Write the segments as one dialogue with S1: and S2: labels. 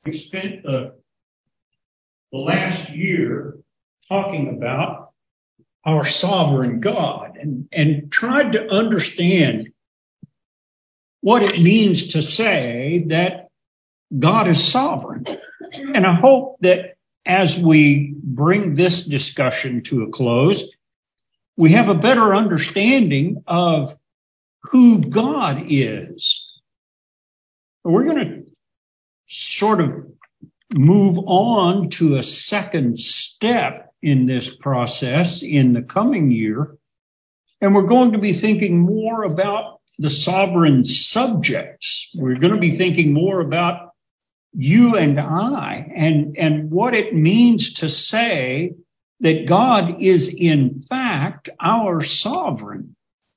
S1: We spent the last year talking about our sovereign God and tried to understand what it means to say that God is sovereign. And I hope that as we bring this discussion to a close, we have a better understanding of who God is. We're going to sort of move on to a second step in this process in the coming year, and we're going to be thinking more about the sovereign subjects. We're going to be thinking more about you and I and what it means to say that God is in fact our sovereign.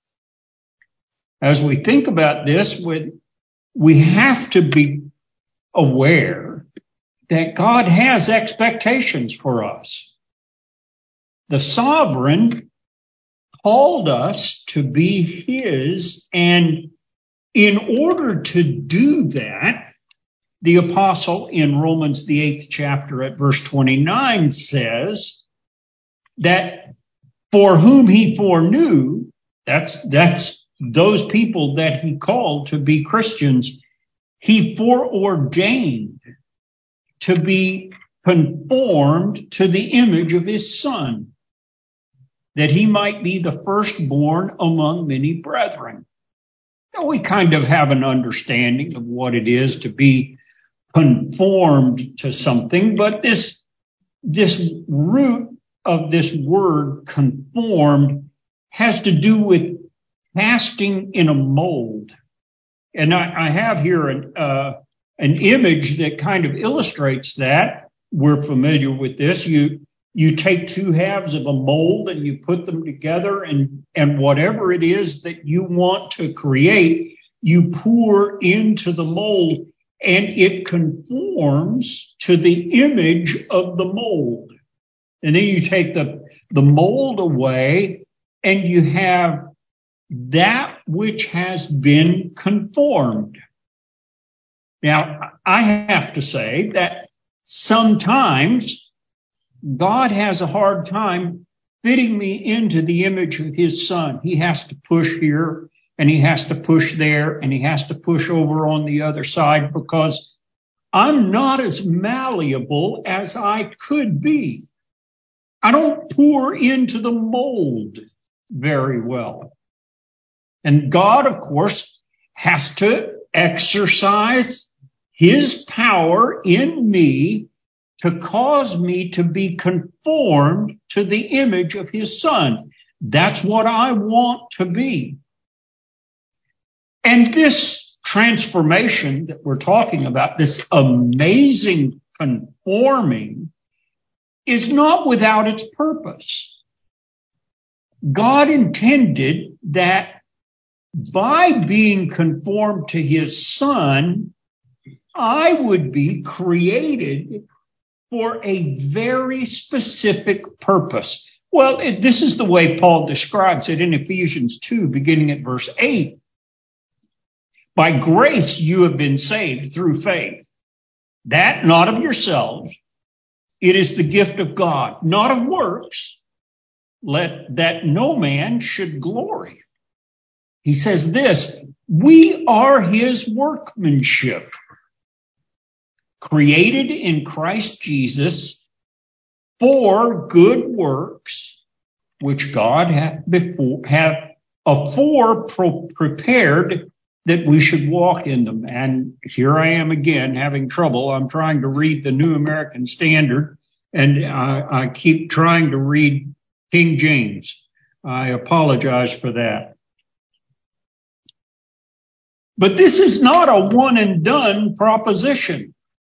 S1: As we think about this, we have to be aware that God has expectations for us. The sovereign called us to be His, and in order to do that, the apostle in Romans, the 8th chapter at verse 29 says that for whom He foreknew, that's those people that He called to be Christians, He foreordained to be conformed to the image of His Son, that He might be the firstborn among many brethren. Now, we kind of have an understanding of what it is to be conformed to something, but this root of this word conformed has to do with casting in a mold. And I have here an image that kind of illustrates that. We're familiar with this. You take two halves of a mold and you put them together, and whatever it is that you want to create, you pour into the mold, and it conforms to the image of the mold. And then you take the mold away, and you have that which has been conformed. Now, I have to say that sometimes God has a hard time fitting me into the image of His Son. He has to push here, and He has to push there, and He has to push over on the other side, because I'm not as malleable as I could be. I don't pour into the mold very well. And God, of course, has to exercise His power in me to cause me to be conformed to the image of His Son. That's what I want to be. And this transformation that we're talking about, this amazing conforming, is not without its purpose. God intended that by being conformed to His Son, I would be created for a very specific purpose. Well, this is the way Paul describes it in Ephesians 2, beginning at verse 8. By grace you have been saved through faith. That not of yourselves. It is the gift of God, not of works, that no man should glory. He says this, we are His workmanship, created in Christ Jesus for good works, which God hath afore prepared that we should walk in them. And here I am again having trouble. I'm trying to read the New American Standard, and I keep trying to read King James. I apologize for that. But this is not a one and done proposition.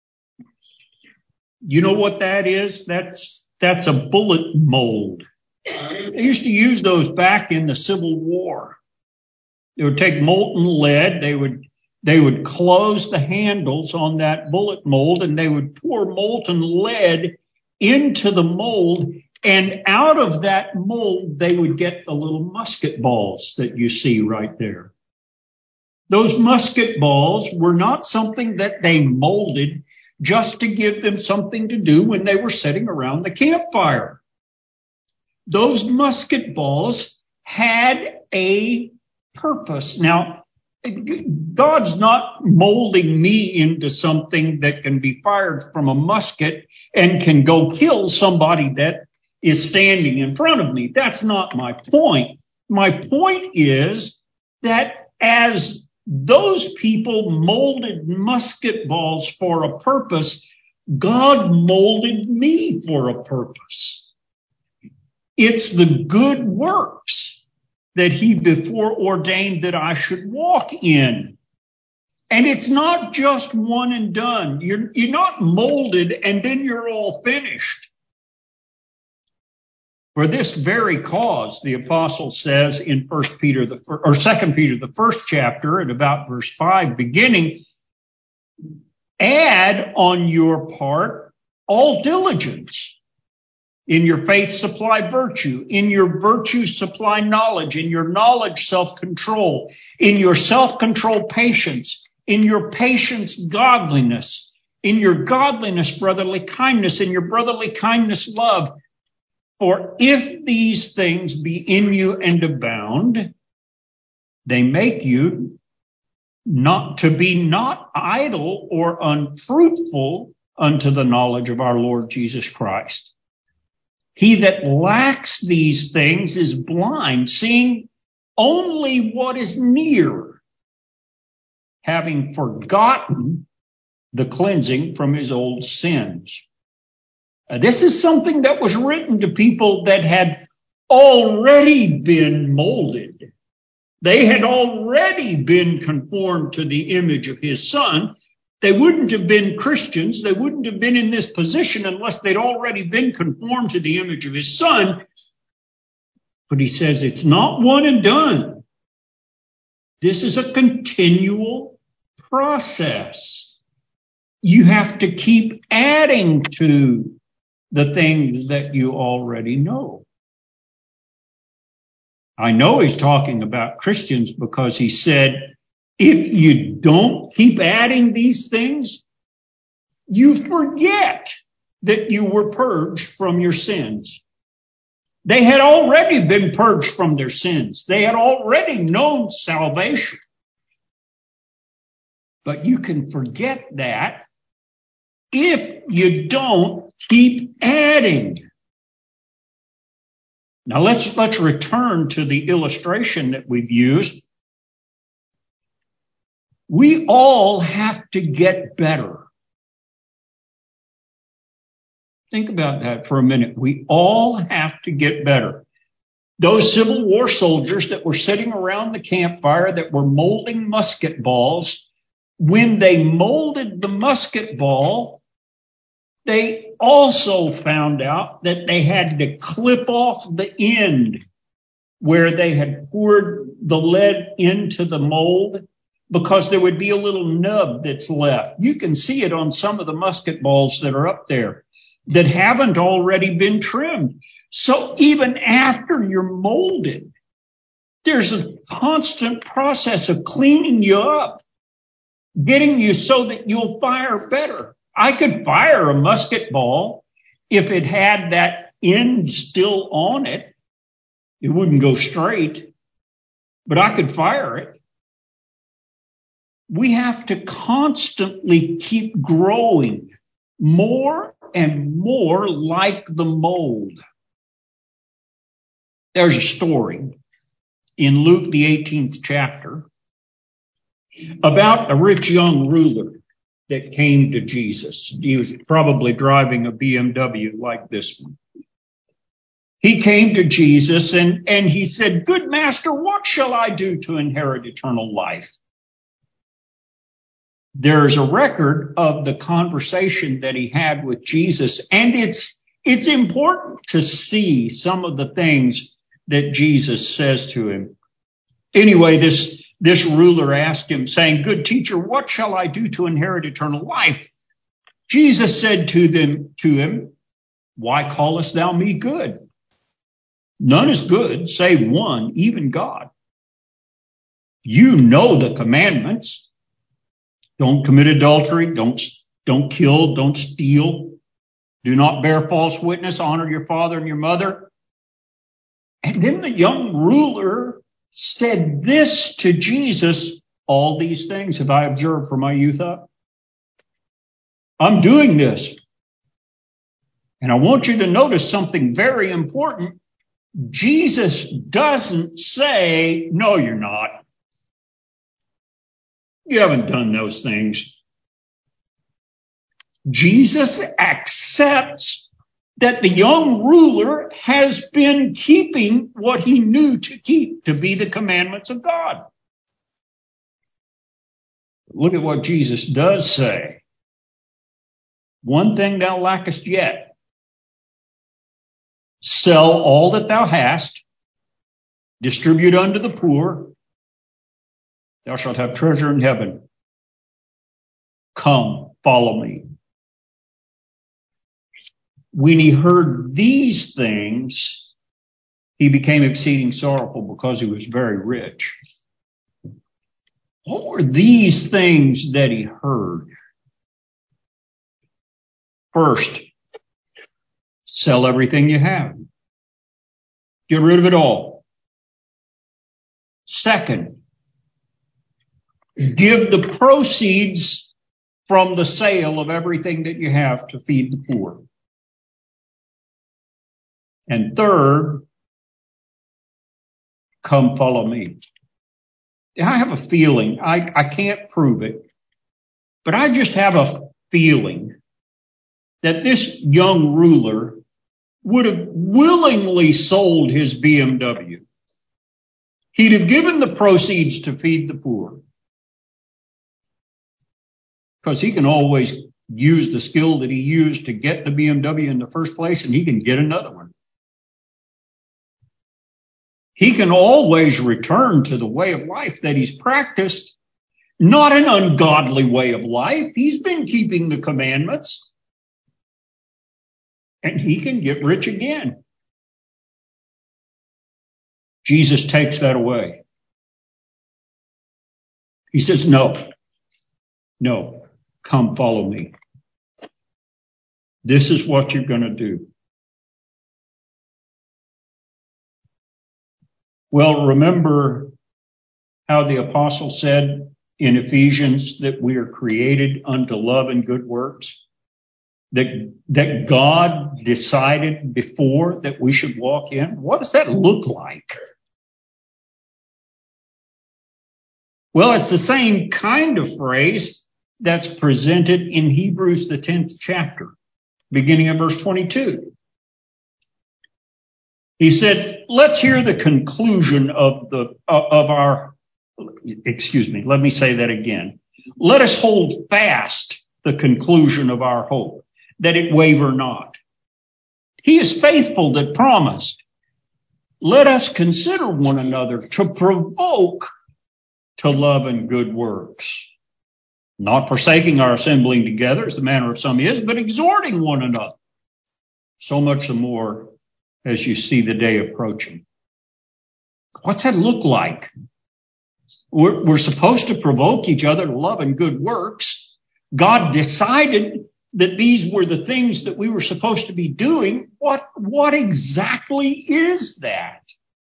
S1: You know what that is? That's a bullet mold. They used to use those back in the Civil War. They would take molten lead, they would close the handles on that bullet mold, and they would pour molten lead into the mold, and out of that mold they would get the little musket balls that you see right there. Those musket balls were not something that they molded just to give them something to do when they were sitting around the campfire. Those musket balls had a purpose. Now, God's not molding me into something that can be fired from a musket and can go kill somebody that is standing in front of me. That's not my point. My point is that as those people molded musket balls for a purpose, God molded me for a purpose. It's the good works that he before ordained that I should walk in. And it's not just one and done. You're not molded and then you're all finished. For this very cause, the apostle says in 2 Peter, the first chapter, at about verse 5, beginning, add on your part all diligence. In your faith, supply virtue. In your virtue, supply knowledge. In your knowledge, self-control. In your self-control, patience. In your patience, godliness. In your godliness, brotherly kindness. In your brotherly kindness, love. For if these things be in you and abound, they make you not idle or unfruitful unto the knowledge of our Lord Jesus Christ. He that lacks these things is blind, seeing only what is near, having forgotten the cleansing from his old sins. This is something that was written to people that had already been molded. They had already been conformed to the image of his Son. They wouldn't have been Christians. They wouldn't have been in this position unless they'd already been conformed to the image of his Son. But he says it's not one and done. This is a continual process. You have to keep adding to the things that you already know. I know he's talking about Christians because he said, if you don't keep adding these things, you forget that you were purged from your sins. They had already been purged from their sins. They had already known salvation. But you can forget that if you don't keep adding. Now let's return to the illustration that we've used. We all have to get better. Think about that for a minute. We all have to get better. Those Civil War soldiers that were sitting around the campfire that were molding musket balls, when they molded the musket ball, they also found out that they had to clip off the end where they had poured the lead into the mold, because there would be a little nub that's left. You can see it on some of the musket balls that are up there that haven't already been trimmed. So even after you're molded, there's a constant process of cleaning you up, getting you so that you'll fire better. I could fire a musket ball if it had that end still on it. It wouldn't go straight, but I could fire it. We have to constantly keep growing more and more like the mold. There's a story in Luke, the 18th chapter, about a rich young ruler that came to Jesus. He was probably driving a BMW like this one. He came to Jesus and he said, "Good master, what shall I do to inherit eternal life?" There's a record of the conversation that he had with Jesus, and it's important to see some of the things that Jesus says to him. Anyway, this ruler asked him, saying, "Good teacher, what shall I do to inherit eternal life?" Jesus said to him, "Why callest thou me good? None is good, save one, even God. You know the commandments. Don't commit adultery. Don't Don't kill, don't steal, do not bear false witness, honor your father and your mother. And then the young ruler said this to Jesus, all these things have I observed from my youth up. I'm doing this. And I want you to notice something very important. Jesus doesn't say, no, you're not. You haven't done those things. Jesus accepts that the young ruler has been keeping what he knew to keep, to be the commandments of God. Look at what Jesus does say. One thing thou lackest yet. Sell all that thou hast, distribute unto the poor, thou shalt have treasure in heaven. Come, follow me. When he heard these things, he became exceeding sorrowful because he was very rich. What were these things that he heard? First, sell everything you have. Get rid of it all. Second, give the proceeds from the sale of everything that you have to feed the poor. And third, come follow me. I have a feeling, I can't prove it, but I just have a feeling that this young ruler would have willingly sold his BMW. He'd have given the proceeds to feed the poor. Because he can always use the skill that he used to get the BMW in the first place, and he can get another one. He can always return to the way of life that he's practiced, not an ungodly way of life. He's been keeping the commandments. And he can get rich again. Jesus takes that away. He says, no, come follow me. This is what you're going to do. Well, remember how the apostle said in Ephesians that we are created unto love and good works? That God decided before that we should walk in? What does that look like? Well, it's the same kind of phrase that's presented in Hebrews, the 10th chapter, beginning of verse 22. He said, let's hear the conclusion of let me say that again. Let us hold fast the conclusion of our hope, that it waver not. He is faithful that promised. Let us consider one another to provoke to love and good works, not forsaking our assembling together as the manner of some is, but exhorting one another. So much the more as you see the day approaching. What's that look like? We're supposed to provoke each other to love and good works. God decided that these were the things that we were supposed to be doing. What exactly is that?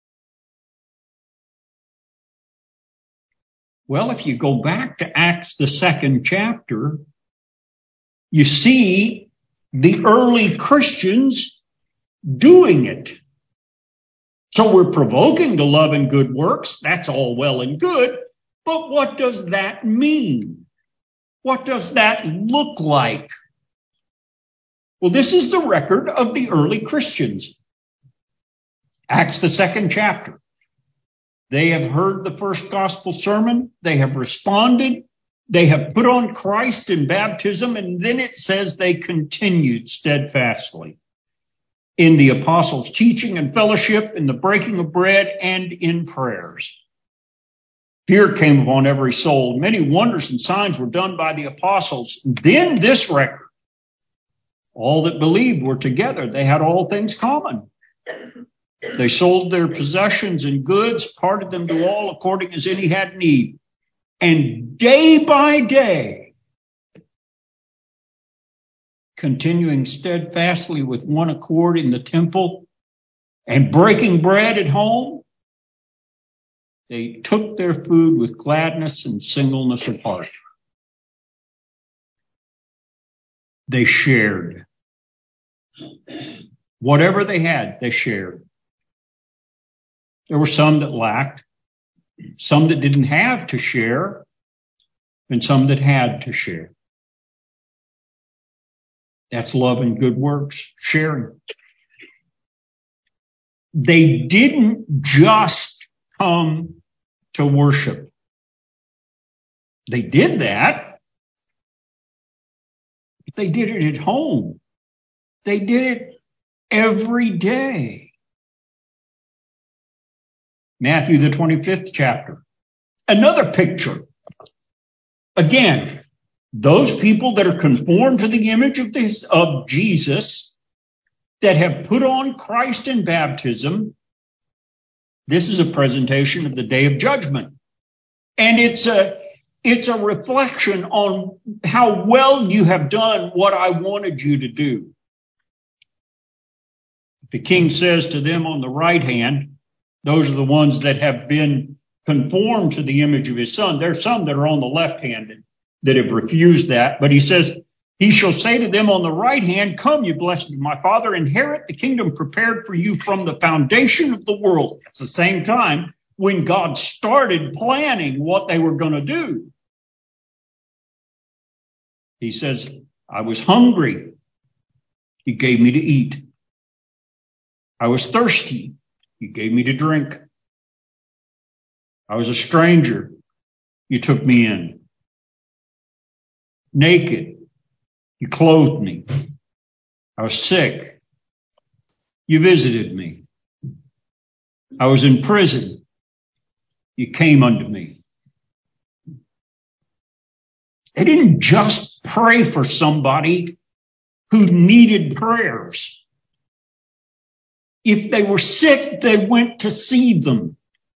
S1: Well, if you go back to Acts, the 2nd chapter, you see the early Christians doing it. So we're provoking to love and good works. That's all well and good. But what does that mean? What does that look like? Well, this is the record of the early Christians. Acts, the 2nd chapter. They have heard the first gospel sermon. They have responded. They have put on Christ in baptism. And then it says they continued steadfastly in the apostles' teaching and fellowship, in the breaking of bread, and in prayers. Fear came upon every soul. Many wonders and signs were done by the apostles. Then this record. All that believed were together. They had all things common. They sold their possessions and goods, parted them to all according as any had need. And day by day, continuing steadfastly with one accord in the temple, and breaking bread at home, they took their food with gladness and singleness of heart. They shared. Whatever they had, they shared. There were some that lacked, some that didn't have to share, and some that had to share. That's love and good works, sharing. They didn't just come to worship. They did that, but they did it at home. They did it every day. Matthew, the 25th chapter. Another picture. Again, those people that are conformed to the image of Jesus, that have put on Christ in baptism, this is a presentation of the day of judgment. And it's a reflection on how well you have done what I wanted you to do. The king says to them on the right hand, those are the ones that have been conformed to the image of his son. There's some that are on the left hand that have refused that. But he says, he shall say to them on the right hand, come, you blessed of my Father, inherit the kingdom prepared for you from the foundation of the world. At the same time, when God started planning what they were going to do, he says, I was hungry. You gave me to eat. I was thirsty. You gave me to drink. I was a stranger. You took me in. Naked. You clothed me. I was sick. You visited me. I was in prison. You came unto me. They didn't just pray for somebody who needed prayers. If they were sick, they went to see them.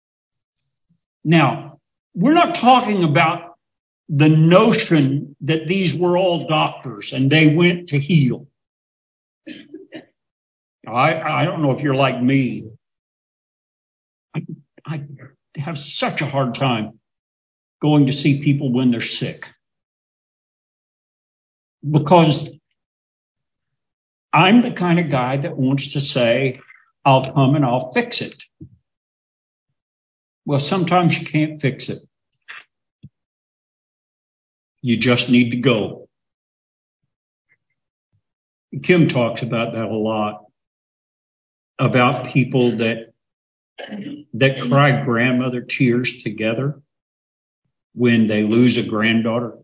S1: Now, we're not talking about the notion that these were all doctors and they went to heal. I don't know if you're like me. I have such a hard time going to see people when they're sick. Because I'm the kind of guy that wants to say, I'll come and I'll fix it. Well, sometimes you can't fix it. You just need to go. Kim talks about that a lot, about people that cry grandmother tears together when they lose a granddaughter.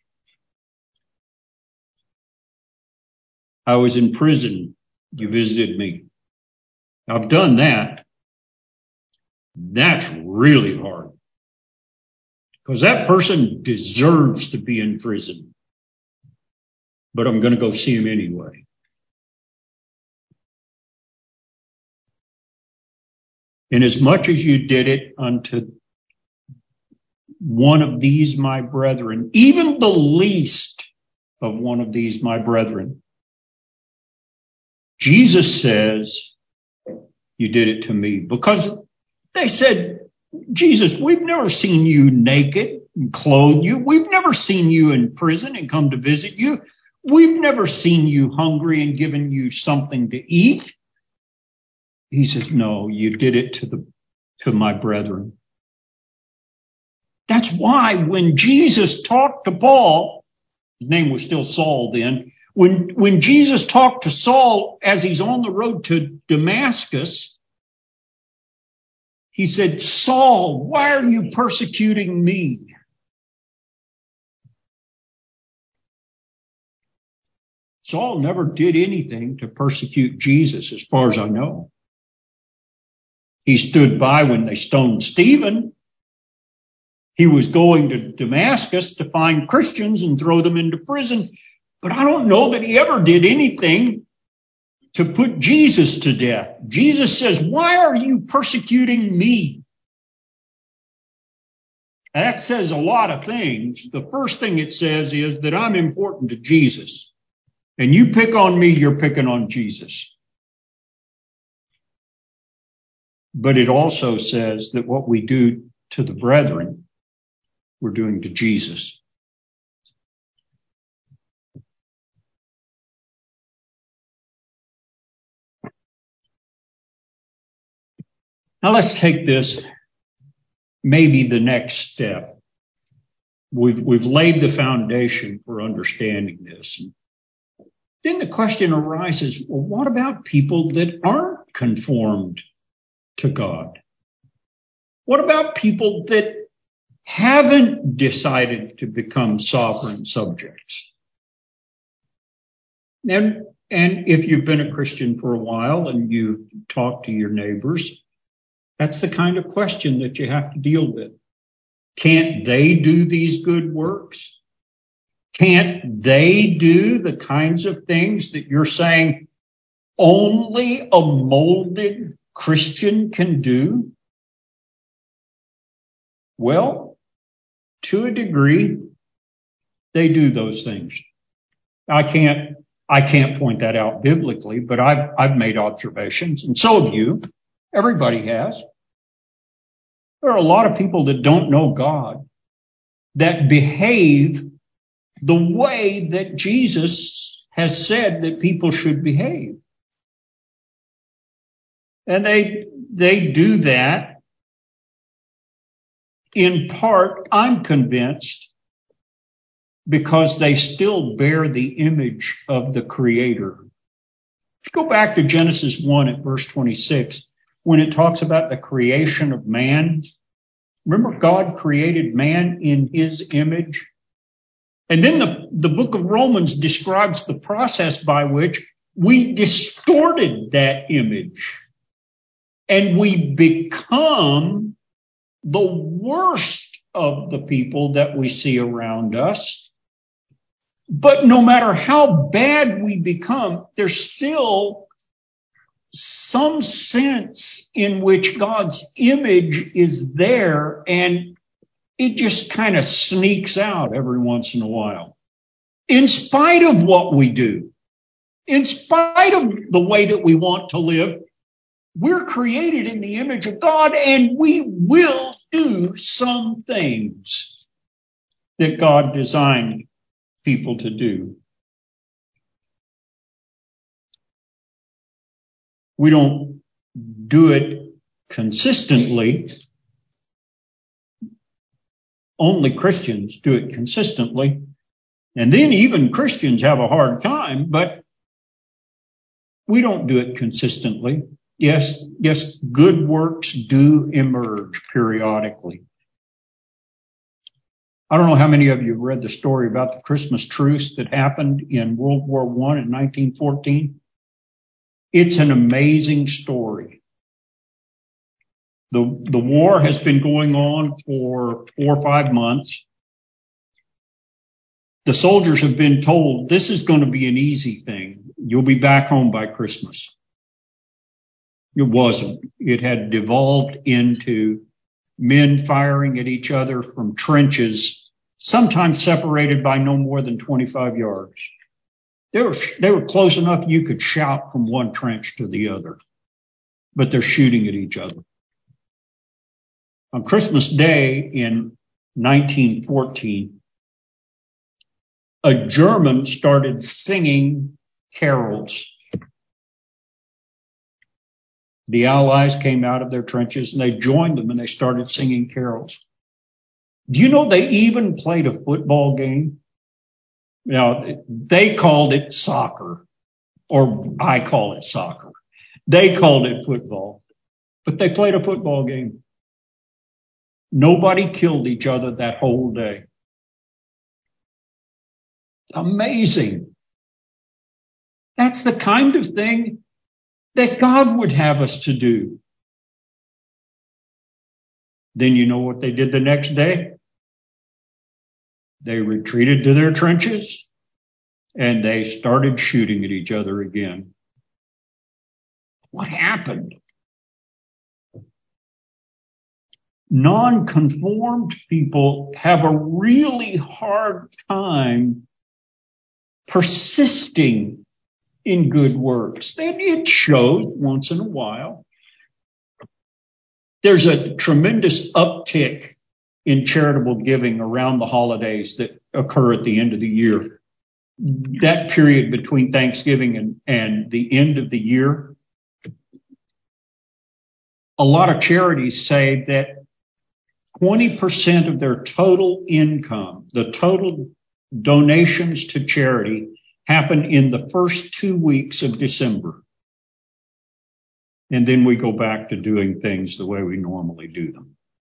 S1: I was in prison. You visited me. I've done that. That's really hard. Because that person deserves to be in prison. But I'm going to go see him anyway. Inasmuch as you did it unto one of these my brethren, even the least of one of these my brethren, Jesus says, you did it to me. Because they said, Jesus, we've never seen you naked and clothed you. We've never seen you in prison and come to visit you. We've never seen you hungry and given you something to eat. He says, no, you did it to my brethren. That's why when Jesus talked to Paul, his name was still Saul then, when Jesus talked to Saul as he's on the road to Damascus, he said, Saul, why are you persecuting me? Saul never did anything to persecute Jesus, as far as I know. He stood by when they stoned Stephen. He was going to Damascus to find Christians and throw them into prison. But I don't know that he ever did anything to put Jesus to death. Jesus says, why are you persecuting me? That says a lot of things. The first thing it says is that I'm important to Jesus. And you pick on me, you're picking on Jesus. But it also says that what we do to the brethren, we're doing to Jesus. Now let's take this, maybe the next step. We've laid the foundation for understanding this. Then the question arises, well, what about people that aren't conformed to God? What about people that haven't decided to become sovereign subjects? And if you've been a Christian for a while and you talk to your neighbors, that's the kind of question that you have to deal with. Can't they do these good works? Can't they do the kinds of things that you're saying only a molded Christian can do? Well, to a degree, they do those things. I can't point that out biblically, but I've made observations, and so have you. Everybody has. There are a lot of people that don't know God that behave the way that Jesus has said that people should behave. And they do that in part, I'm convinced, because they still bear the image of the Creator. If you go back to Genesis 1 at verse 26, when it talks about the creation of man, remember God created man in his image? And then the book of Romans describes the process by which we distorted that image and we become the worst of the people that we see around us. But no matter how bad we become, there's still some sense in which God's image is there, and it just kind of sneaks out every once in a while. In spite of what we do, in spite of the way that we want to live, we're created in the image of God, and we will do some things that God designed people to do. We don't do it consistently. Only Christians do it consistently. And then even Christians have a hard time, but we don't do it consistently. Yes, good works do emerge periodically. I don't know how many of you have read the story about the Christmas truce that happened in World War I in 1914. It's an amazing story. The war has been going on for 4 or 5 months. The soldiers have been told this is going to be an easy thing. You'll be back home by Christmas. It wasn't. It had devolved into men firing at each other from trenches, sometimes separated by no more than 25 yards. They were close enough you could shout from one trench to the other, but they're shooting at each other. On Christmas Day in 1914, a German started singing carols. The Allies came out of their trenches and they joined them and they started singing carols. Do you know they even played a football game? Now, they called it soccer, or I call it soccer. They called it football, but they played a football game. Nobody killed each other that whole day. Amazing. That's the kind of thing that God would have us to do. Then you know what they did the next day? They retreated to their trenches and they started shooting at each other again. What happened? Non-conformed people have a really hard time persisting in good works. Then it shows once in a while. There's a tremendous uptick in charitable giving around the holidays that occur at the end of the year. That period between Thanksgiving and the end of the year, a lot of charities say that 20% of their total income, the total donations to charity, happen in the first 2 weeks of December. And then we go back to doing things the way we normally do them.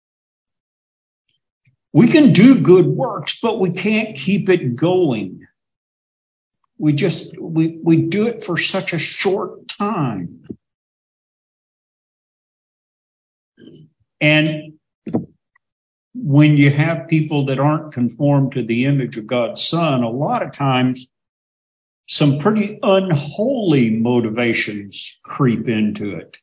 S1: We can do good works, but we can't keep it going. We do it for such a short time. And when you have people that aren't conformed to the image of God's Son, a lot of times some pretty unholy motivations creep into it.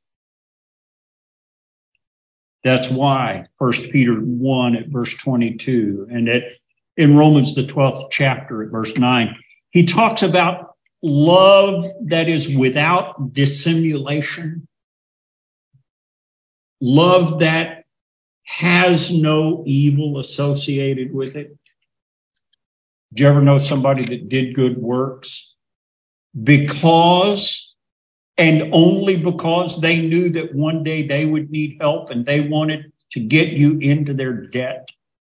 S1: That's why 1 Peter 1 at verse 22 and in Romans the 12th chapter at verse 9, he talks about love that is without dissimulation, love that has no evil associated with it. Did you ever know somebody that did good works because and only because they knew that one day they would need help and they wanted to get you into their debt?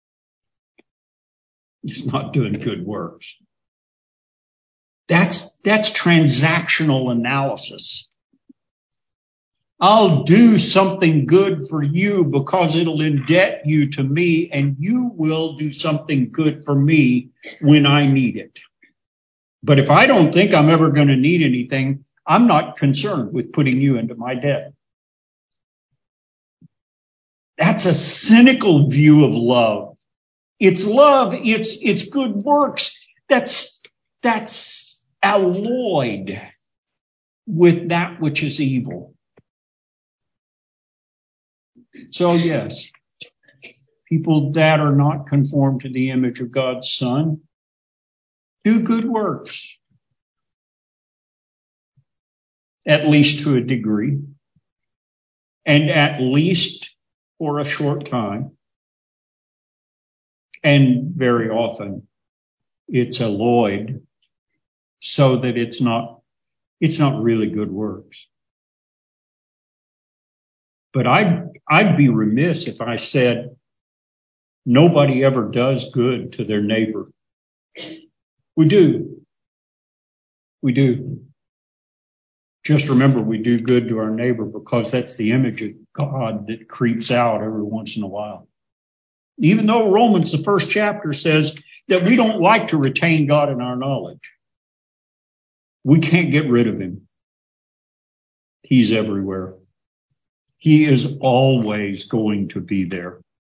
S1: It's not doing good works. That's transactional analysis. I'll do something good for you because it'll indebt you to me, and you will do something good for me when I need it. But if I don't think I'm ever going to need anything, I'm not concerned with putting you into my debt. That's a cynical view of love. It's love. It's good works. That's alloyed with that which is evil. So yes, people that are not conformed to the image of God's Son do good works, at least to a degree, and at least for a short time. And very often it's alloyed so that it's not really good works. But I'd be remiss if I said nobody ever does good to their neighbor. We do. We do. Just remember, we do good to our neighbor because that's the image of God that creeps out every once in a while. Even though Romans, the first chapter, says that we don't like to retain God in our knowledge. We can't get rid of him. He's everywhere. He is always going to be there.